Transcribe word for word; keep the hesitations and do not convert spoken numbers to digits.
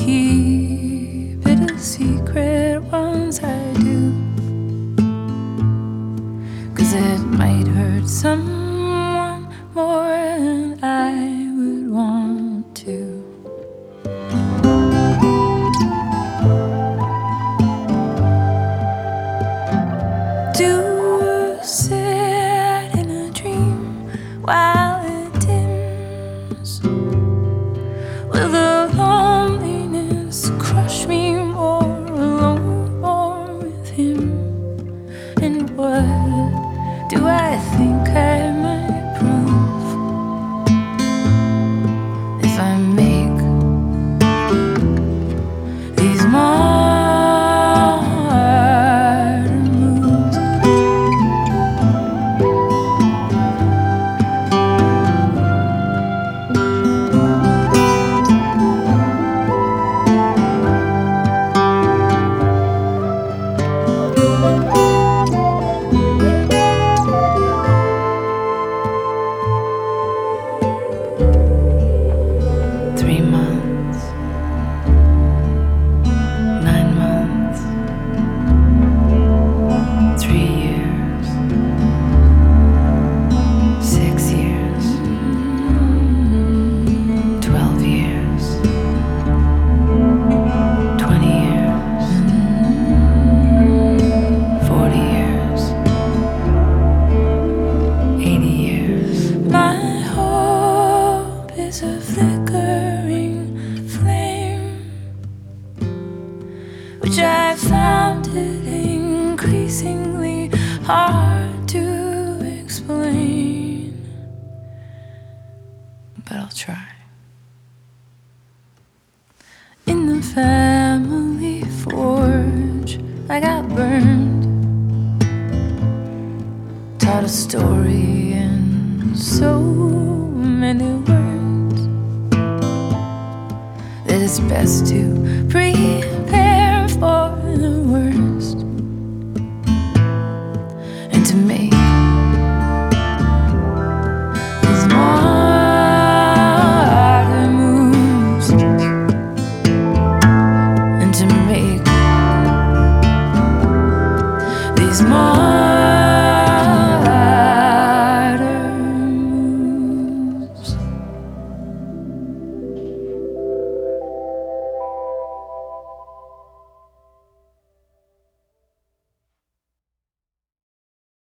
keep it a secret once I do, 'cause it might hurt someone more than I would want to. Do sit in a dream while it dims? Will the loneliness crush me more alone or with him? And what do I think I might prove if I make these modern moves? Three months, nine months, three years, six years, twelve years, twenty years, forty years, eighty years. My hope is a flickering flame, which I found it increasingly hard to explain, but I'll try. In the family forge, I got burned, taught a story in so many words that it's best to prepare for the worst and to make these modern moves, and to make these modern